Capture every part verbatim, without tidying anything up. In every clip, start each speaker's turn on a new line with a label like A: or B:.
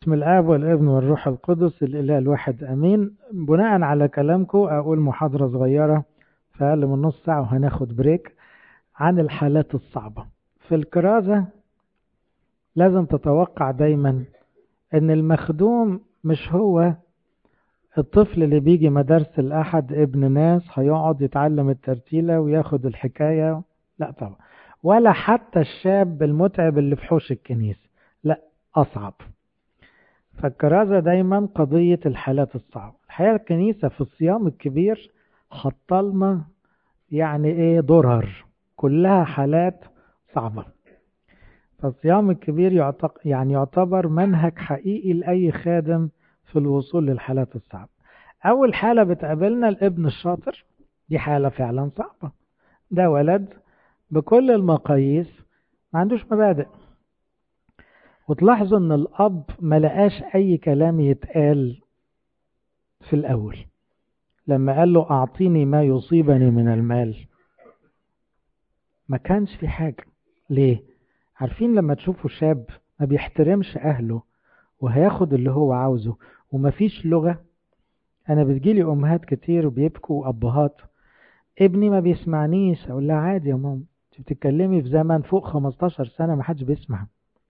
A: بسم الآب والابن والروح القدس الإله الواحد أمين. بناء على كلامكم أقول محاضرة صغيرة في أقل من نص ساعة وهناخد بريك عن الحالات الصعبة في الكرازة. لازم تتوقع دايما أن المخدوم مش هو الطفل اللي بيجي مدارس الأحد ابن ناس هيقعد يتعلم الترتيلة وياخد الحكاية، لا طبعا، ولا حتى الشاب المتعب اللي في حوش الكنيسة، لا أصعب. فالكرازة دايما قضية الحالات الصعبة. الحقيقة الكنيسة في الصيام الكبير حطلنا يعني ايه درر كلها حالات صعبة. فالصيام الكبير يعتق... يعني يعتبر منهج حقيقي لأي خادم في الوصول للحالات الصعبة. أول حالة بتقابلنا الابن الشاطر، دي حالة فعلا صعبة. ده ولد بكل المقاييس ما عندوش مبادئ، وتلاحظوا ان الاب ما لقاش اي كلام يتقال في الاول. لما قال له اعطيني ما يصيبني من المال، ما كانش في حاجة. ليه؟ عارفين لما تشوفوا شاب ما بيحترمش اهله وهياخد اللي هو عاوزه ومفيش لغة. انا بتجيلي امهات كتير وبيبكوا ابهات، ابني ما بيسمعنيش. اقول لها عادي يا ماما، انت بتتكلمي في زمن فوق خمستاشر سنة ما حدش بيسمع.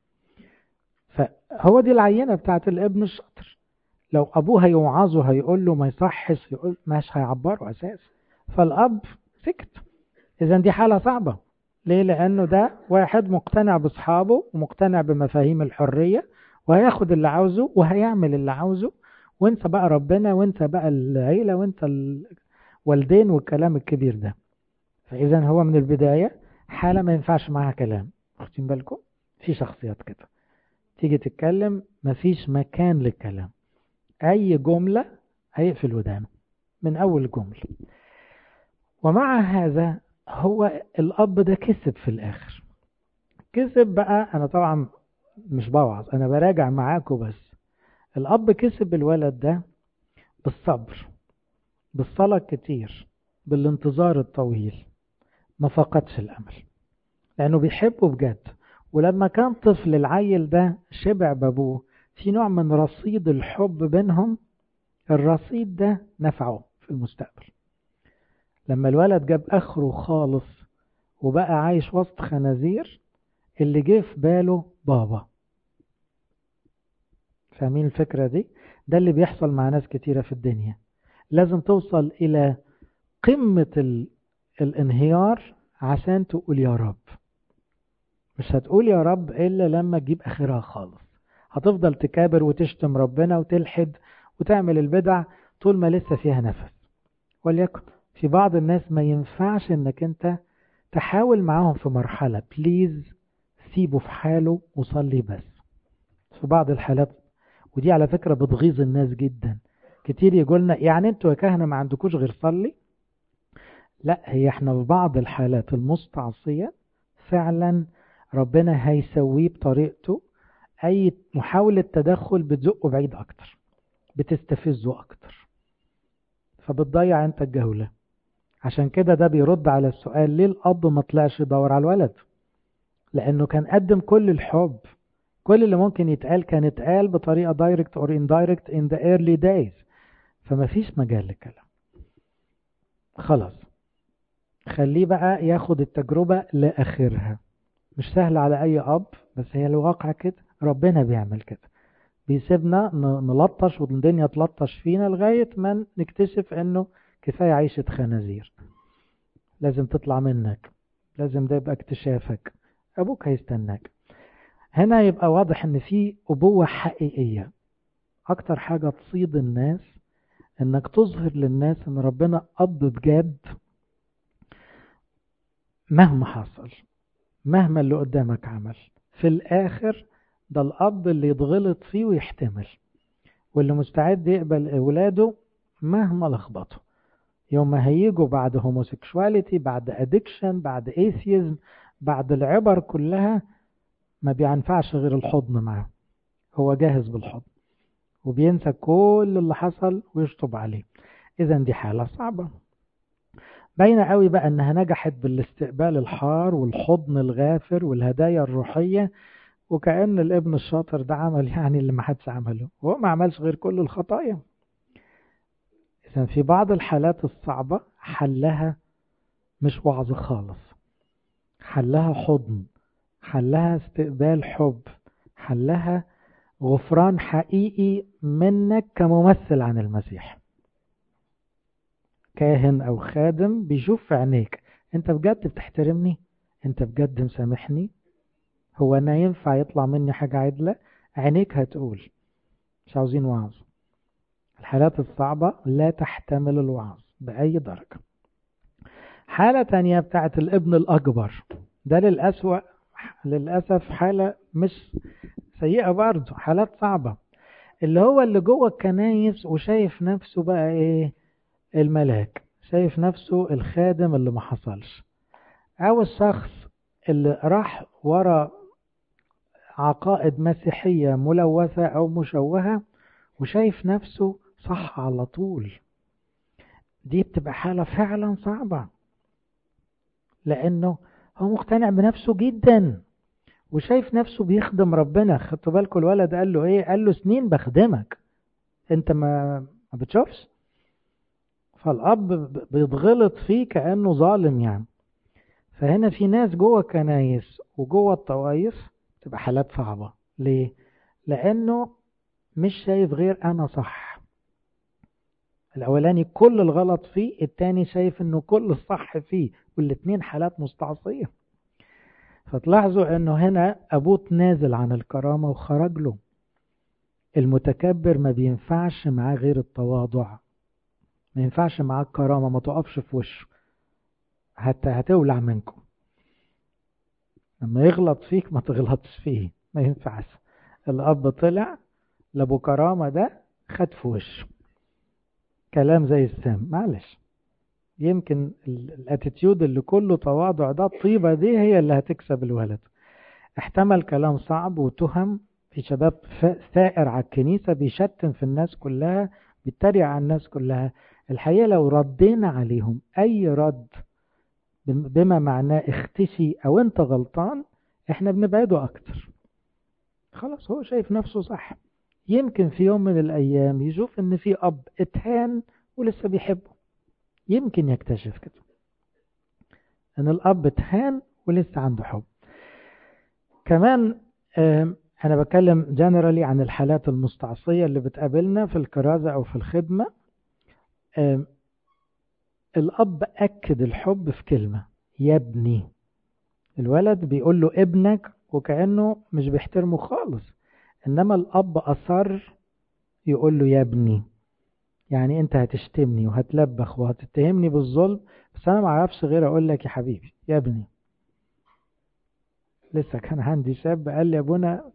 A: فهو دي العينة بتاعت الابن الشاطر. لو ابوه هيوعظه هيقول له ما يصحش، يقول مش هيعبره اساس. فالاب سكت. اذا دي حالة صعبة. ليه؟ لانه ده واحد مقتنع باصحابه ومقتنع بمفاهيم الحرية وهياخد اللي عاوزه وهيعمل اللي عاوزه، وانت بقى ربنا وانت بقى العيلة وانت الوالدين والكلام الكبير ده. فاذا هو من البداية حالة ما ينفعش معها كلام. واخدين بالكم؟ في شخصيات كده تيجي تتكلم مفيش مكان للكلام، اي جملة هيقفل ودانه من اول جملة. ومع هذا هو الاب ده كسب في الاخر. كسب بقى، انا طبعا مش بوعظ، انا براجع معاكم بس. الاب كسب الولد ده بالصبر، بالصلاة كتير، بالانتظار الطويل. ما فقدش الامل لانه بيحبه بجد. ولما كان طفل العيل ده شبع بابوه في نوع من رصيد الحب بينهم، الرصيد ده نفعه في المستقبل. لما الولد جاب اخره خالص وبقى عايش وسط خنازير، اللي جه في باله بابا. فاهمين الفكرة دي؟ ده اللي بيحصل مع ناس كتيرة في الدنيا. لازم توصل الى قمة ال... الانهيار عشان تقول يا رب. مش هتقول يا رب الا لما تجيب اخرها خالص. هتفضل تكابر وتشتم ربنا وتلحد وتعمل البدع طول ما لسه فيها نفس. وليكن في بعض الناس ما ينفعش انك انت تحاول معاهم في مرحلة. بليز سيبه في حاله وصلي بس. في بعض الحالات، ودي على فكرة بتغيظ الناس جدا، كتير يقولنا يعني انتوا يا كهنة ما عندكوش غير صلي. لا، هي احنا في بعض الحالات المستعصية فعلا ربنا هيسويه بطريقته. اي محاولة تدخل بتزقه بعيد اكتر، بتستفزه اكتر، فبتضيع انت الجولة. عشان كده ده بيرد على السؤال ليه الاب ما طلعش يدور على الولد. لانه كان قدم كل الحب، كل اللي ممكن يتقال كان يتقال بطريقة direct or indirect in the early days. فما فيش مجال للكلام. خلاص، خليه بقى ياخد التجربة لآخرها. مش سهل على أي أب، بس هي الواقع كده. ربنا بيعمل كده، بيسيبنا نلطش والدنيا تلطش فينا لغاية ما نكتشف أنه كفاية عيشة خنازير. لازم تطلع منك، لازم ده يبقى اكتشافك. أبوك هيستناك. هنا يبقى واضح أن في أبوة حقيقية. أكتر حاجة تصيد الناس أنك تظهر للناس أن ربنا أب بجد. مهما حصل، مهما اللي قدامك عمل، في الآخر ده الأب اللي يتغلط فيه ويحتمل، واللي مستعد يقبل أولاده مهما لخبطوا. يوم ما هيجوا بعد هوموسيكشواليتي، بعد أدكشن، بعد ايثيزم، بعد العبر كلها، ما بينفعش غير الحضن معه. هو جاهز بالحضن وبينسى كل اللي حصل ويشطب عليه. إذن دي حالة صعبة. باينة قوي بقى أنها نجحت بالاستقبال الحار والحضن الغافر والهدايا الروحية وكأن الابن الشاطر ده عمل يعني اللي ما حدش عمله، وهو ما عملش غير كل الخطايا. إذن في بعض الحالات الصعبة حلها مش وعظ خالص، حلها حضن، حلها استقبال حب، حلها غفران حقيقي منك كممثل عن المسيح. كاهن أو خادم بيشوف في عينيك أنت بجد بتحترمني، أنت بجد مسامحني، هو أنا ينفع يطلع مني حاجة عدلة؟ عينيك هتقول. مش عاوزين وعظ. الحالات الصعبة لا تحتمل الوعظ بأي درجة. حالة تانية بتاعت الابن الأكبر، ده للأسوأ للأسف حالة مش سيئة برضه، حالات صعبة. اللي هو اللي جوه الكنايس وشايف نفسه بقى ايه، الملاك، شايف نفسه الخادم اللي ما حصلش، او الشخص اللي راح ورا عقائد مسيحية ملوثة او مشوهة وشايف نفسه صح على طول. دي بتبقى حالة فعلا صعبة، لانه هو مقتنع بنفسه جدا وشايف نفسه بيخدم ربنا. خدتوا بالكم الولد قال له ايه؟ قال له سنين بخدمك، انت ما ما بتشوفش؟ فالاب بيتغلط فيه كأنه ظالم يعني. فهنا في ناس جوه كنايس وجوه الطوائف تبقى حالات صعبة. ليه؟ لانه مش شايف غير انا صح. الاولاني كل الغلط فيه، التاني شايف انه كل الصح فيه، والاتنين حالات مستعصية. فتلاحظوا انه هنا ابوه نازل عن الكرامة وخرج له. المتكبر ما بينفعش معاه غير التواضع، ما ينفعش معاه الكرامة، ما تقفش في وشه، حتى هتولع منكم. لما يغلط فيك ما تغلطش فيه، ما ينفعش. الاب طلع لابو كرامة ده خد في وشه كلام زي السام، معلش. يمكن الاتيتيود اللي كله تواضع ده، الطيبة دي هي اللي هتكسب الولد. احتمل كلام صعب وتهم. في شباب ثائر على الكنيسة بيشتم في الناس كلها، بيتريق على الناس كلها. الحقيقة لو ردينا عليهم اي رد بما معناه اختشي او انت غلطان، احنا بنبعده اكتر. خلاص هو شايف نفسه صح. يمكن في يوم من الايام يشوف ان في اب اتهان ولسه بيحبه، يمكن يكتشف كده ان الاب اتهان ولسه عنده حب. كمان انا بتكلم جنرالي عن الحالات المستعصية اللي بتقابلنا في الكرازة او في الخدمة. الاب اكد الحب في كلمة، يا ابني. الولد بيقول له ابنك وكأنه مش بيحترمه خالص، انما الاب اصر يقول له يا ابني. يعني انت هتشتمني وهتلبخ وهتتهمني بالظلم، بس انا ما اعرفش غير اقول لك يا حبيبي يا ابني. لسه كان عندي شاب قال لي يا ابونا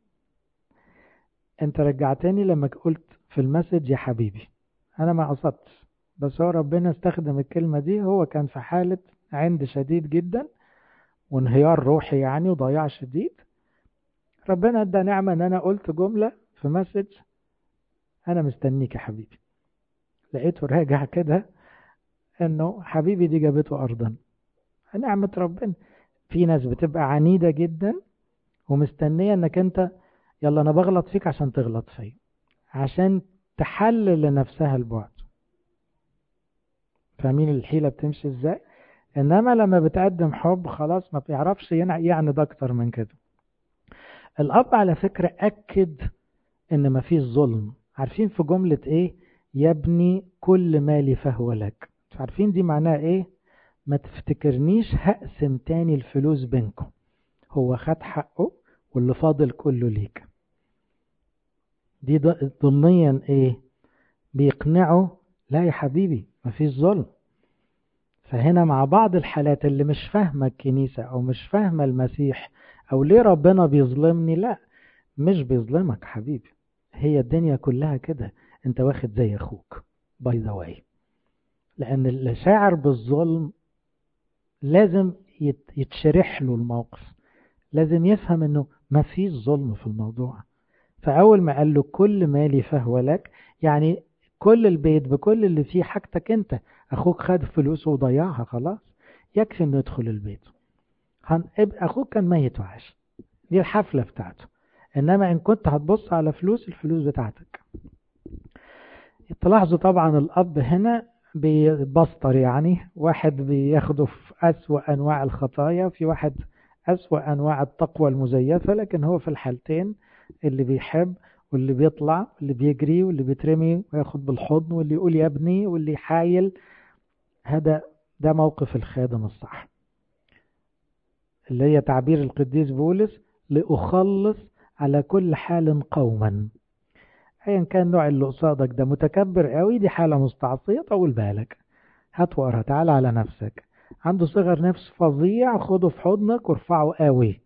A: انت رجعتني لما قلت في المسج يا حبيبي. انا ما قصدتش، بس هو ربنا استخدم الكلمة دي. هو كان في حالة عند شديد جدا وانهيار روحي يعني وضياع شديد. ربنا ادى نعمة ان انا قلت جملة في مسج، انا مستنيك يا حبيبي. لقيته راجع كده انه حبيبي دي جابته ارضا. نعمة ربنا. في ناس بتبقى عنيدة جدا ومستنية انك انت يلا انا بغلط فيك عشان تغلط فيا، عشان تحلل لنفسها البعد. فاهمين الحيلة بتمشي ازاي؟ انما لما بتقدم حب خلاص ما بيعرفش يعني ده اكتر من كده. الاب على فكرة اكد ان ما فيش ظلم. عارفين في جملة ايه؟ يا ابني كل مالي فهو لك. عارفين دي معناها ايه؟ ما تفتكرنيش هقسم تاني الفلوس بينكم، هو خد حقه واللي فاضل كله ليك. دي ضمنيا ايه؟ بيقنعه لا يا حبيبي مفيش ظلم. فهنا مع بعض الحالات اللي مش فاهمة الكنيسة او مش فاهمة المسيح او ليه ربنا بيظلمني، لا مش بيظلمك حبيبي، هي الدنيا كلها كده، انت واخد زي اخوك باي ذا واي. لان اللي شاعر بالظلم لازم يتشرح له الموقف، لازم يفهم انه ما فيش ظلم في الموضوع. فاول ما قال له كل مالي فهو لك، يعني كل البيت بكل اللي فيه حاجتك انت. اخوك خد فلوسه وضيعها خلاص، يكفي انه يدخل البيت. اخوك كان ميت وعاش، دي الحفلة بتاعته. إنما إن كنت هتبص على فلوس، الفلوس بتاعتك. تلاحظوا طبعا الأب هنا بيبسطر، يعني واحد بياخده في أسوأ أنواع الخطايا، في واحد أسوأ أنواع التقوى المزيفة، لكن هو في الحالتين اللي بيحب واللي بيطلع واللي بيجري واللي بيترمي وياخد بالحضن واللي يقول يا ابني واللي يحايل. هذا ده موقف الخادم الصح، اللي هي تعبير القديس بولس: لأخلص على كل حال قوما. ايا كان نوع اللي قصادك ده، متكبر قوي دي حالة مستعصية، طول بالك، هات وقرها، تعالى على نفسك. عنده صغر نفس فظيع، خده في حضنك وارفعه قوي.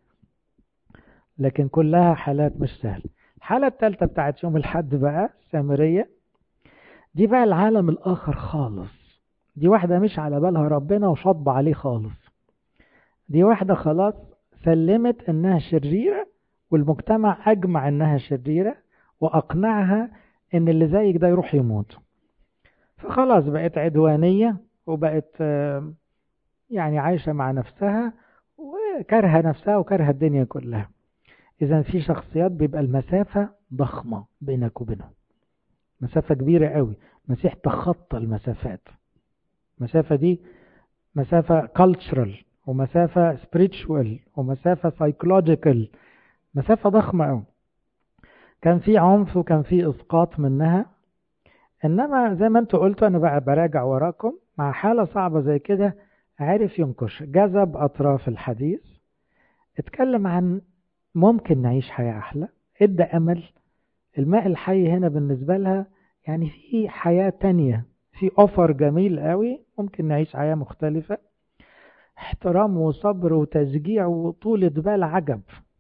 A: لكن كلها حالات مش سهل. الحالة الثالثة بتاعت يوم الحد بقى السامرية، دي بقى العالم الآخر خالص. دي واحدة مش على بالها ربنا وشطب عليه خالص. دي واحدة خلاص سلمت انها شريرة، والمجتمع اجمع انها شريرة، واقنعها ان اللي زيك ده يروح يموت. فخلاص بقت عدوانية، وبقت يعني عايشة مع نفسها وكرهة نفسها وكرهة الدنيا كلها. اذا في شخصيات بيبقى المسافة ضخمة بينك وبينهم، مسافة كبيرة قوي. مسيح تخطى المسافات. المسافة دي مسافة cultural، ومسافة spiritual، ومسافة psychological، مسافة ضخمة قوي. كان في عنف وكان في اسقاط منها. انما زي ما انتوا قلتوا، انا بقى براجع وراكم مع حالة صعبة زي كده، عارف ينكش، جذب اطراف الحديث، اتكلم عن ممكن نعيش حياة احلى، ادى امل. الماء الحي هنا بالنسبة لها يعني في حياة تانية، في اوفر جميل قوي، ممكن نعيش حياة مختلفة. احترام وصبر وتشجيع وطولة بال عجب.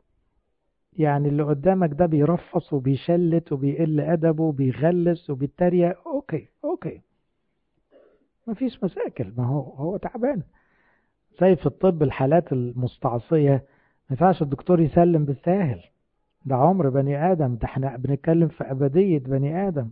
A: يعني اللي قدامك ده بيرفص وبيشلت وبيقل أدبه وبيغلس وبيتريق، أوكي أوكي مفيش مشاكل، ما هو هو تعبان. زي في الطب الحالات المستعصية، ما ينفعش الدكتور يسلم بالساهل، ده عمر بني آدم، ده احنا بنتكلم في أبدية بني آدم.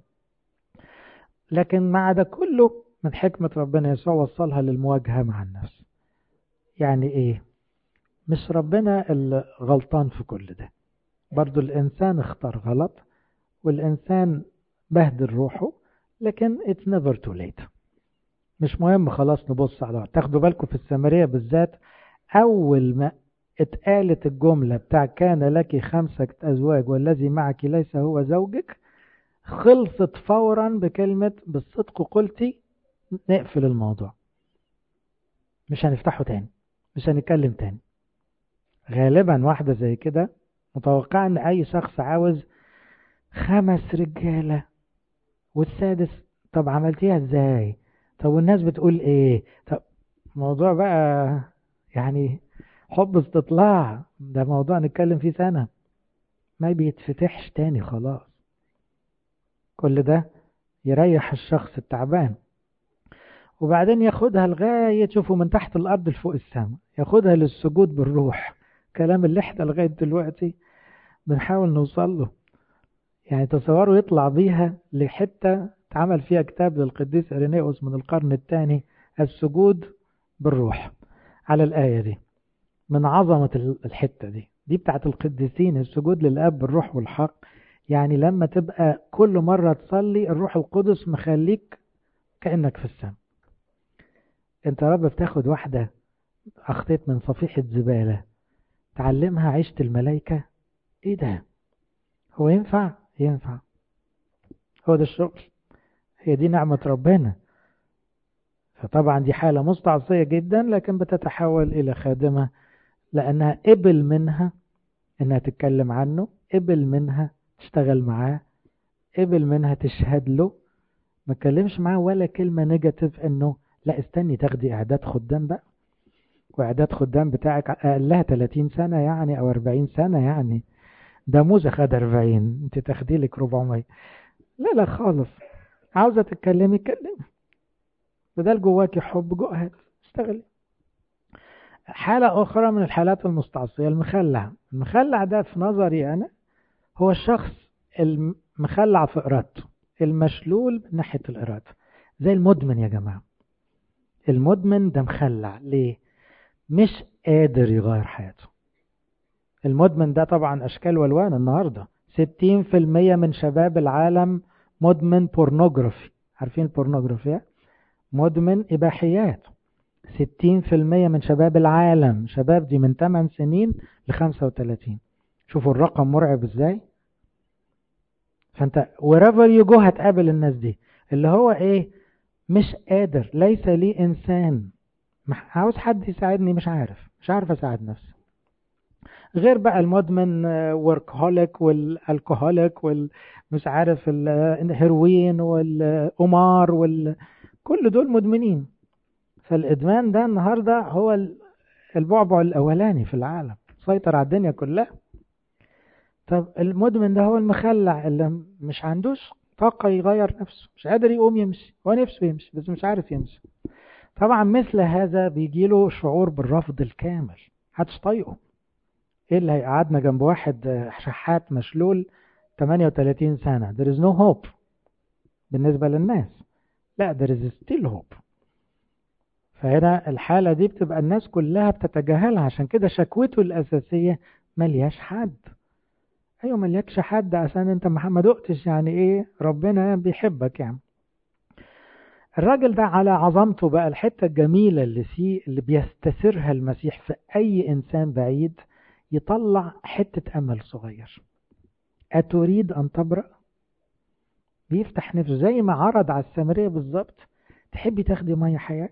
A: لكن مع ده كله من حكمة ربنا يسوع وصلها للمواجهة مع النفس. يعني ايه؟ مش ربنا اللي غلطان في كل ده، برضو الإنسان اختار غلط، والإنسان بهدل روحه، لكن it's never too late. مش مهم خلاص نبص على. تاخدوا بالكم في السامرية بالذات، أول ما اتقالت الجملة بتاع كان لك خمسة أزواج والذي معك ليس هو زوجك، خلصت فورا بكلمة بالصدق قلتي، نقفل الموضوع، مش هنفتحه تاني، مش هنتكلم تاني. غالبا واحدة زي كده متوقع ان اي شخص عاوز خمس رجالة والسادس، طب عملتيها ازاي؟ طب والناس بتقول ايه؟ طب موضوع بقى يعني حب استطلاع، ده موضوع نتكلم فيه سنة، ما بيتفتحش تاني خلاص. كل ده يريح الشخص التعبان. وبعدين ياخدها لغاية، شوفوا، من تحت الأرض لفوق السماء، ياخدها للسجود بالروح. كلام اللي احنا لغاية دلوقتي بنحاول نوصل له. يعني تصوروا يطلع بيها لحتة اتعمل فيها كتاب للقديس إرينيوس من القرن الثاني، السجود بالروح، على الآية دي. من عظمة الحتة دي دي بتاعت القديسين، السجود للآب بالروح والحق. يعني لما تبقى كل مرة تصلي الروح القدس مخليك كأنك في السماء. انت رب بتاخد واحدة أخطيت من صفيحة زبالة تعلمها عيشة الملائكة. ايه ده؟ هو ينفع؟ ينفع. هو ده الشغل، هي دي نعمة ربنا. فطبعا دي حالة مستعصية جدا، لكن بتتحول إلى خادمة، لأنها قبل منها إنها تتكلم عنه، قبل منها تشتغل معاه، قبل منها تشهد له. ما تكلمش معاه ولا كلمة نيجاتيف إنه لا استني تاخدي إعداد خدام بقى، وإعداد خدام بتاعك أقلها ثلاثين سنة يعني أو أربعين سنة، يعني ده موزة خد أربعين، أنت تاخدي لك أربعمية. لا لا خالص، عاوزة تتكلمي اتكلمي، بدل جواكي حب جوهد اشتغلي. حالة أخرى من الحالات المستعصية المخلع. المخلع ده في نظري أنا هو الشخص المخلع في إرادته، المشلول من ناحية الإرادة، زي المدمن يا جماعة. المدمن ده مخلع ليه؟ مش قادر يغير حياته. المدمن ده طبعا أشكال والوان النهاردة. ستين في المية من شباب العالم مدمن بورنوغرافي. عارفين البورنوغرافي؟ مدمن إباحيات. ستين في المية من شباب العالم، شباب دي من ثمان سنين ل خمسة وثلاثين. شوفوا الرقم مرعب ازاي. فانت wherever you go هتقابل الناس دي، اللي هو ايه، مش قادر، ليس لي انسان، عاوز حد يساعدني، مش عارف مش عارف اساعد نفسي. غير بقى المدمن وركهوليك والالكوهوليك والمش عارف الهيروين والقمار وال... كل دول مدمنين. فالادمان ده النهارده هو البعبع الاولاني في العالم، سيطر على الدنيا كلها. طب المدمن ده هو المخلع اللي مش عندوش طاقة يغير نفسه، مش قادر يقوم يمشي، هو نفسه يمشي بس مش عارف يمشي. طبعا مثل هذا بيجيله شعور بالرفض الكامل، محدش طايقه. ايه اللي هيقعدنا جنب واحد شحات مشلول ثمانية وثلاثين سنة؟ there is no hope بالنسبة للناس. لا there is still hope. فهنا الحالة دي بتبقى الناس كلها بتتجاهلها، عشان كده شكوته الأساسية ملياش حد. ايوه مليكش حد عشان انت ما دقتش يعني ايه ربنا بيحبك يعني. الراجل ده على عظمته بقى، الحتة الجميلة اللي فيه اللي بيستسرها المسيح في اي انسان بعيد، يطلع حتة امل صغير. اتريد ان تبرأ؟ بيفتح نفسه زي ما عرض على السامرية بالظبط. تحبي تاخدي مية حياة؟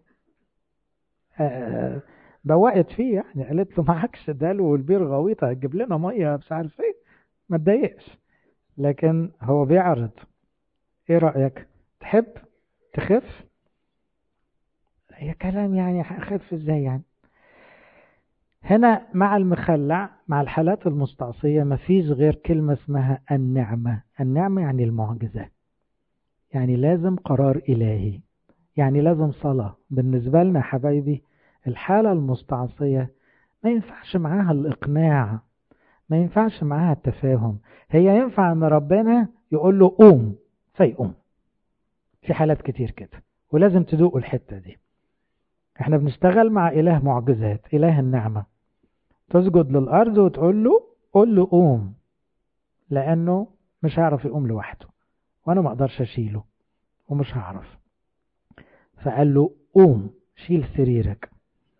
A: آه بوقت فيه يعني، قالت له معكش دلو والبير غويطة، هتجيب لنا مية مش عارف ايه، ما تضايقش. لكن هو بيعرض. ايه رأيك؟ تحب تخف؟ هي كلام يعني اخف ازاي يعني. هنا مع المخلع، مع الحالات المستعصية، مفيش غير كلمة اسمها النعمة. النعمة يعني المعجزة، يعني لازم قرار إلهي، يعني لازم صلاة. بالنسبة لنا حبايبي الحالة المستعصية ما ينفعش معاها الإقناع، ما ينفعش معاها التفاهم. هي ينفع ان ربنا يقول له قوم فيقوم. في حالات كتير كده، ولازم تدوقوا الحتة دي. احنا بنشتغل مع إله معجزات، إله النعمة. تسجد للأرض وتقول له قول له قوم، لأنه مش هعرف يقوم لوحده، وأنا ما أقدرش أشيله ومش هعرف. فقال له قوم شيل سريرك.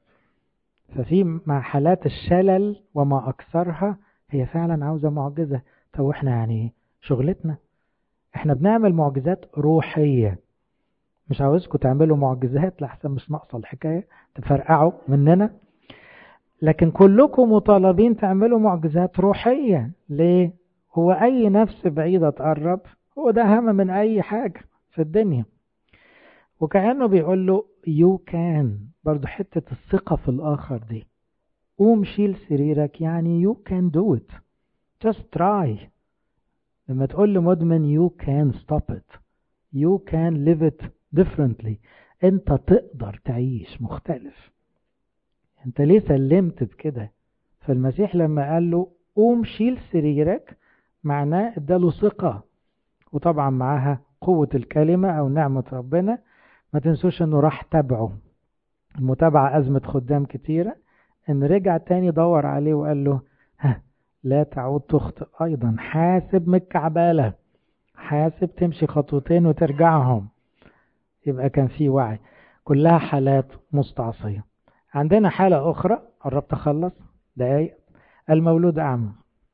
A: ففي مع حالات الشلل وما أكثرها هي فعلا عاوزة معجزة. طب احنا يعني شغلتنا احنا بنعمل معجزات روحية. مش عاوزكم تعملوا معجزات لحسن مش ناقصة الحكاية تفرقعوا مننا، لكن كلكم مطالبين تعملوا معجزات روحية. ليه؟ هو أي نفس بعيدة تقرب هو ده أهم من أي حاجة في الدنيا. وكأنه بيقول له you can. برضو حتة الثقة في الآخر دي. قوم شيل سريرك يعني you can do it. just try. لما تقول لمدمن you can stop it, you can live it differently. انت تقدر تعيش مختلف. انت ليه سلمت بكده؟ فالمسيح لما قال له قوم شيل سريرك معناه اداله ثقة، وطبعا معاها قوة الكلمة او نعمة ربنا. ما تنسوش انه راح تبعه. المتابعة ازمة خدام كتيرة، ان رجع تاني دور عليه وقال له ها لا تعود تخطئ ايضا، حاسب من الكعبالة، حاسب تمشي خطوتين وترجعهم. يبقى كان في وعي. كلها حالات مستعصية. عندنا حالة أخرى قربت أخلص دقايق. المولود أعمى.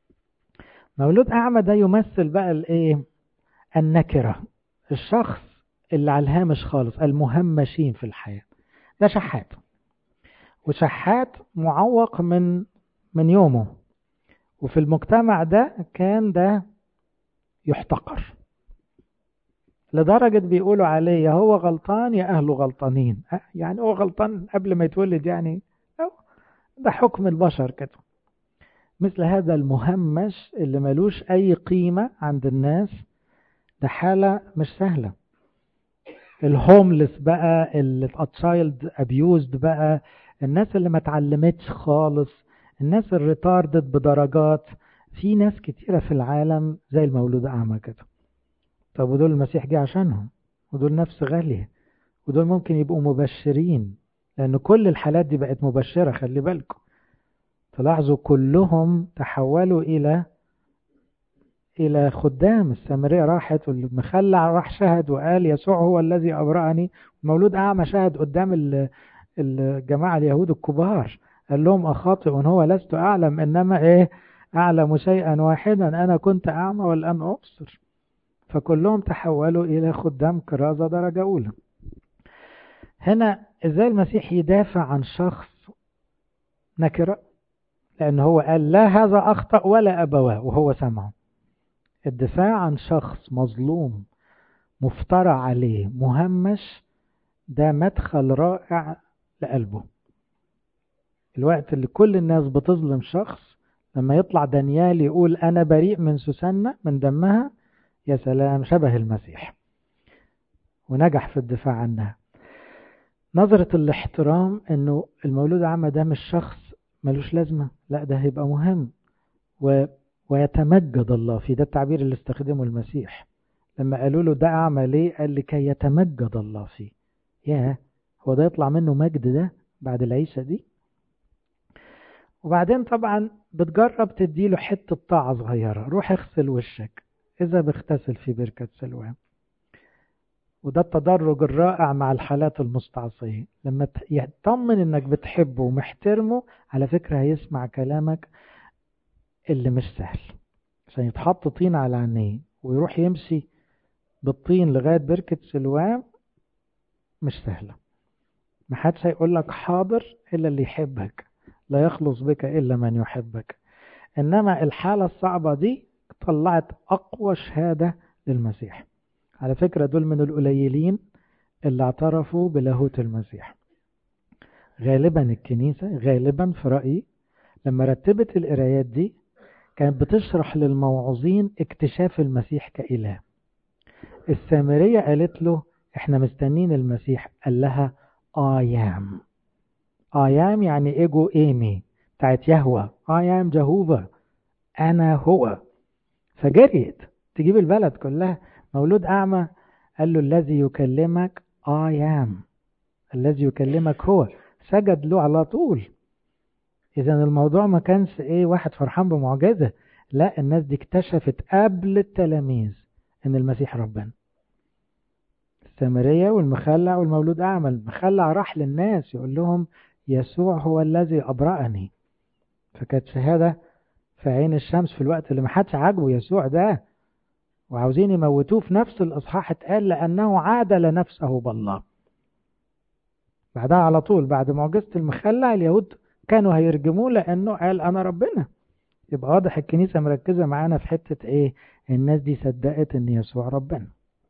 A: مولود أعمى ده يمثل بقى الإيه؟ النكرة، الشخص اللي على الهامش خالص، المهمشين في الحياة. ده شحات، وشحات معوق من من يومه، وفي المجتمع ده كان ده يحتقر لدرجة بيقولوا عليه يا هو غلطان يا أهله غلطانين. يعني هو غلطان قبل ما يتولد يعني، أو ده حكم البشر كده. مثل هذا المهمش اللي ملوش أي قيمة عند الناس، ده حالة مش سهلة. الهوملس بقى، اللي تشايلد ابيوزد بقى، الناس اللي ما اتعلمتش خالص، الناس الريتاردد بدرجات. في ناس كتيرة في العالم زي المولود أعمى كده. طب ودول المسيح جه عشانهم، ودول نفس غالية، ودول ممكن يبقوا مبشرين، لأن كل الحالات دي بقت مبشرة، خلي بالكم. تلاحظوا كلهم تحولوا إلى إلى خدام. السامرية راحت والمخلع راح شهد وقال يسوع هو الذي أبرأني. المولود أعمى شهد قدام الجماعة اليهود الكبار، قال لهم أخاطئ هو لست أعلم إنما إيه أعلم شيئا واحدا أنا كنت أعمى والآن أبصر. فكلهم تحولوا إلى خدام كرازة درجة أولى. هنا إزاي المسيح يدافع عن شخص نكرة؟ لأنه هو قال لا هذا أخطأ ولا أبواه وهو سمعه. الدفاع عن شخص مظلوم مفترى عليه مهمش، ده مدخل رائع لقلبه. الوقت اللي كل الناس بتظلم شخص، لما يطلع دانيال يقول أنا بريء من سوسنة من دمها، يا سلام شبه المسيح، ونجح في الدفاع عنها. نظرة الاحترام انه المولود أعمى ده مش شخص ملوش لازمة، لا ده هيبقى مهم و... ويتمجد الله فيه. ده التعبير اللي استخدمه المسيح لما قالوا له ده أعمى ليه، قال لكي يتمجد الله فيه. ياه، هو ده يطلع منه مجد ده بعد العيشة دي؟ وبعدين طبعا بتجرب تديله حتة طاعة صغيرة، روح اغسل وشك إذا بيغتسل في بركة سلوان. وده التدرج الرائع مع الحالات المستعصية، لما يطمن انك بتحبه ومحترمه على فكرة هيسمع كلامك اللي مش سهل، عشان يتحط طين على عينيه ويروح يمشي بالطين لغاية بركة سلوان مش سهلة. محدش هيقول لك حاضر إلا اللي يحبك، لا يخلص بك إلا من يحبك. إنما الحالة الصعبة دي طلعت أقوى شهادة للمسيح. على فكرة دول من القليلين اللي اعترفوا بلاهوت المسيح. غالبا الكنيسة غالبا في رأيي لما رتبت القرايات دي كانت بتشرح للموعظين اكتشاف المسيح كإله. السامرية قالت له احنا مستنين المسيح، قال لها I am. I am يعني ايجو ايمي بتاعت يهوه، I am جهوفا، انا هو. فجريت تجيب البلد كلها. مولود أعمى قال له الذي يكلمك I am، الذي يكلمك هو، سجد له على طول. إذن الموضوع ما كانش إيه واحد فرحان بمعجزة، لا الناس دي اكتشفت قبل التلاميذ إن المسيح ربنا. السامرية والمخلع والمولود أعمى. المخلع راح للناس يقول لهم يسوع هو الذي أبرأني، فكانت شهادة في عين الشمس في الوقت اللي ما حدش عاجبه يسوع ده وعاوزين يموتوه. في نفس الإصحاح اتقال لأنه عادل نفسه بالله. بعدها على طول بعد معجزة المخلع اليهود كانوا هيرجموه لأنه قال أنا ربنا. يبقى واضح الكنيسة مركزة معانا في حتة إيه، الناس دي صدقت إن يسوع ربنا.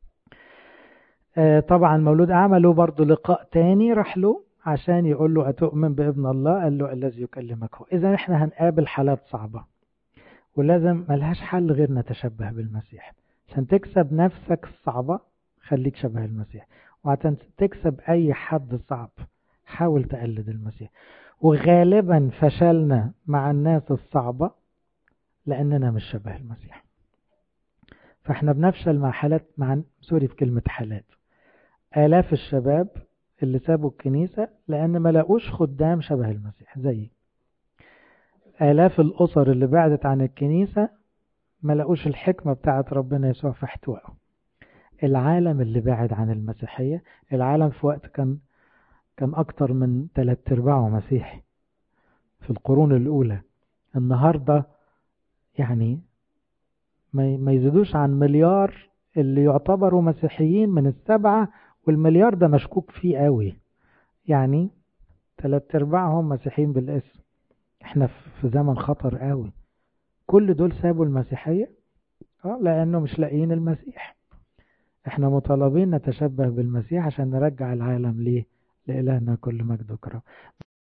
A: آه طبعا مولود أعمى له برضه لقاء تاني، راح له عشان يقول له أتؤمن بابن الله، قال له الذي يكلمك هو. إذا إحنا هنقابل حالات صعبة ولازم ملهاش حل غير نتشبه بالمسيح. عشان تكسب نفسك الصعبة خليك شبه المسيح، وعشان تكسب أي حد صعب حاول تقلد المسيح. وغالبا فشلنا مع الناس الصعبة لأننا مش شبه المسيح. فاحنا بنفشل مع حالات، مع سوري في كلمة حالات، آلاف الشباب اللي سابوا الكنيسة لأن ما لاقوش خدام شبه المسيح. زي آلاف الأسر اللي بعدت عن الكنيسة ما لاقوش الحكمة بتاعت ربنا يسوع في احتوائه. العالم اللي بعد عن المسيحية، العالم في وقت كان كان أكتر من ثلاث أرباعه مسيحي في القرون الأولى. النهاردة يعني ما يزيدوش عن مليار اللي يعتبروا مسيحيين من السبعة، والمليار ده مشكوك فيه قوي، يعني ثلاث أرباعهم مسيحيين بالاسم. احنا في زمن خطر قوي. كل دول سابوا المسيحية اه لأنه مش لاقيين المسيح. احنا مطالبين نتشبه بالمسيح عشان نرجع العالم ليه، لإلهنا كل مجد وكرم.